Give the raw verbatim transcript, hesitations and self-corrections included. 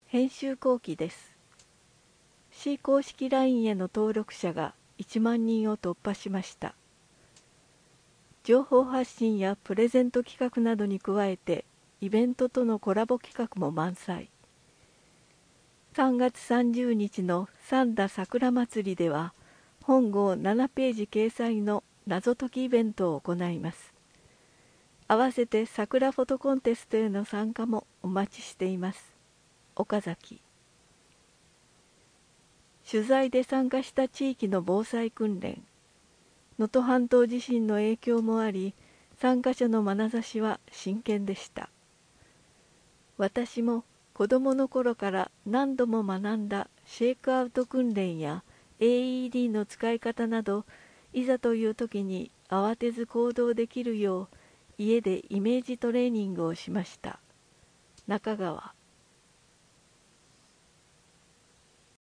編集後期です。市公式 ライン への登録者がいちまんにんを突破しました。情報発信やプレゼント企画などに加えて、イベントとのコラボ企画も満載。さんがつさんじゅうにちの三田桜まつりでは、本号ななページ掲載の謎解きイベントを行います。合わせて桜フォトコンテストへの参加もお待ちしています。岡崎。取材で参加した地域の防災訓練。能登半島地震の影響もあり、参加者の眼差しは真剣でした。私も子供の頃から何度も学んだシェイクアウト訓練や エーイーディー の使い方など、いざという時に慌てず行動できるよう家でイメージトレーニングをしました。中川。